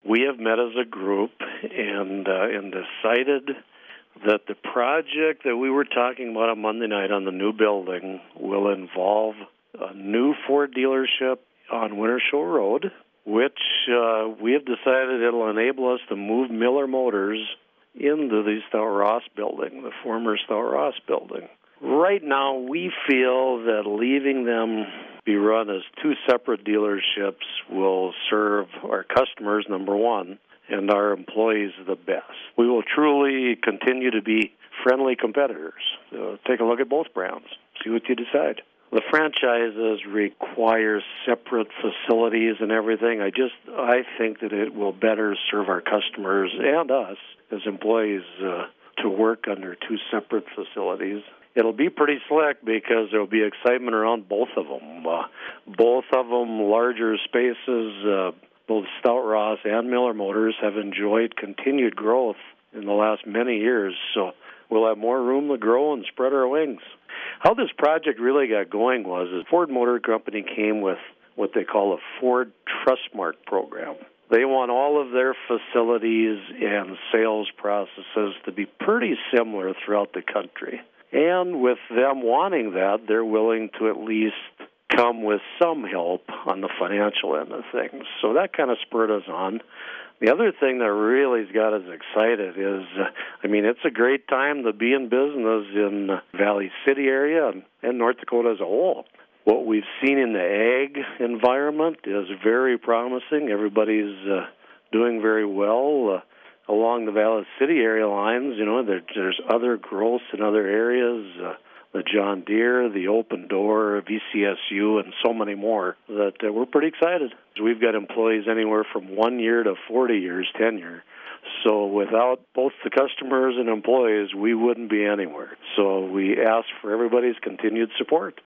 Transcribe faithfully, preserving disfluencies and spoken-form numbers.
We have met as a group and uh, and decided that the project that we were talking about on Monday night on the new building will involve a new Ford dealership on Winter Shore Road, which uh, we have decided it'll enable us to move Miller Motors into the Stout-Ross building, the former Stout-Ross building. Right now, we feel that leaving them be run as two separate dealerships will serve our customers, number one, and our employees the best. We will truly continue to be friendly competitors. So take a look at both brands. See what you decide. The franchises require separate facilities and everything. I just, I think that it will better serve our customers and us as employees uh, to work under two separate facilities. It'll be pretty slick because there will be excitement around both of them. Uh, both of them larger spaces. Uh, both Stout-Ross and Miller Motors have enjoyed continued growth in the last many years, so we'll have more room to grow and spread our wings. How this project really got going was that Ford Motor Company came with what they call a Ford Trustmark program. They want all of their facilities and sales processes to be pretty similar throughout the country. And with them wanting that, they're willing to at least come with some help on the financial end of things. So that kind of spurred us on. The other thing that really has got us excited is, uh, I mean, it's a great time to be in business in the Valley City area and, and North Dakota as a whole. What we've seen in the ag environment is very promising. Everybody's uh, doing very well. Uh, along the Valley City area lines, you know, there, there's other growth in other areas, uh, the John Deere, the Open Door, V C S U, and so many more that uh, we're pretty excited. We've got employees anywhere from one year to forty years tenure. So without both the customers and employees, we wouldn't be anywhere. So we ask for everybody's continued support.